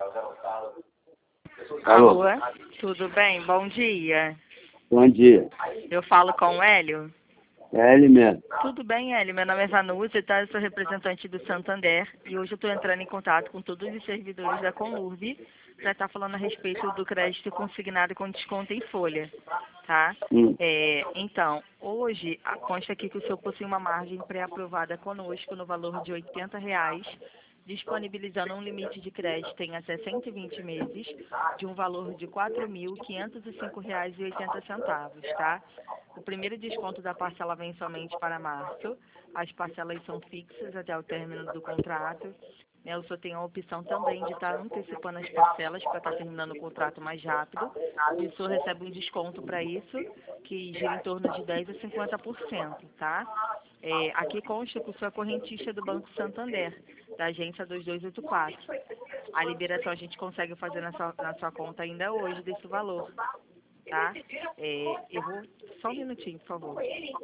Alô? Alô, tudo bem? Bom dia. Bom dia. Eu falo com o Hélio? É ele mesmo. Tudo bem, Hélio? Meu nome é Vanúzia, tá? Eu sou representante do Santander e hoje eu estou entrando em contato com todos os servidores da Conurb para estar falando a respeito do crédito consignado com desconto em folha, tá? Então, hoje consta aqui que o senhor possui uma margem pré-aprovada conosco no valor de R$80, disponibilizando um limite de crédito em até 120 meses, de um valor de R$ 4.505,80, tá? O primeiro desconto da parcela vem somente para março. As parcelas são fixas até o término do contrato. O senhor tem a opção também de estar antecipando as parcelas para estar terminando o contrato mais rápido. E o senhor recebe um desconto para isso, que gira em torno de 10% a 50%, tá? Aqui consta que o senhor é correntista do Banco Santander, da agência 2284. A liberação a gente consegue fazer na sua conta ainda hoje desse valor, tá? Eu vou... Só um minutinho, por favor.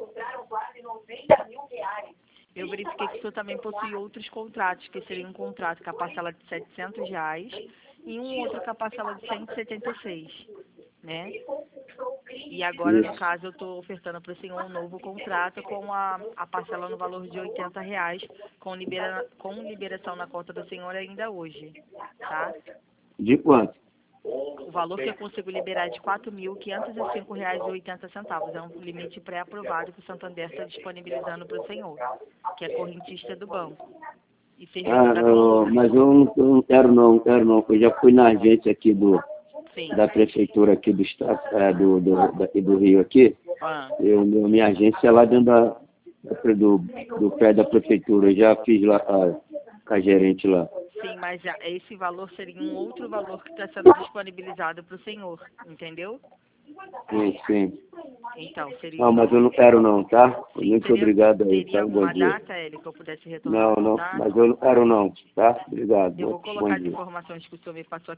Eu verifiquei que o senhor também possui outros contratos, que seria um contrato com a parcela de R$700 e um outro com a parcela de 176, né? E agora, no caso, eu estou ofertando para o senhor um novo contrato com a parcela no valor de R$80, com liberação na conta do senhor ainda hoje, tá? De quanto? O valor que eu consigo liberar é de R$ 4.505,80. É um limite pré-aprovado que o Santander está disponibilizando para o senhor, que é correntista do banco. E servidor da Conurb. Mas eu não quero não. Eu já fui na agência aqui Sim. da prefeitura aqui do estado, daqui do Rio aqui. Minha agência é lá dentro do pé da prefeitura. Eu já fiz lá com a gerente lá. Sim, mas esse valor seria um outro valor que está sendo disponibilizado para o senhor, entendeu? Sim. Então, seria... Não, mas eu não quero não, tá? Sim, Muito obrigado aí, teria tá? Bom alguma dia. data, Hélio, que eu pudesse retornar o Não, contato? mas eu não quero não, tá? Obrigado. Eu vou Bom colocar as dia. informações que o senhor me passou aqui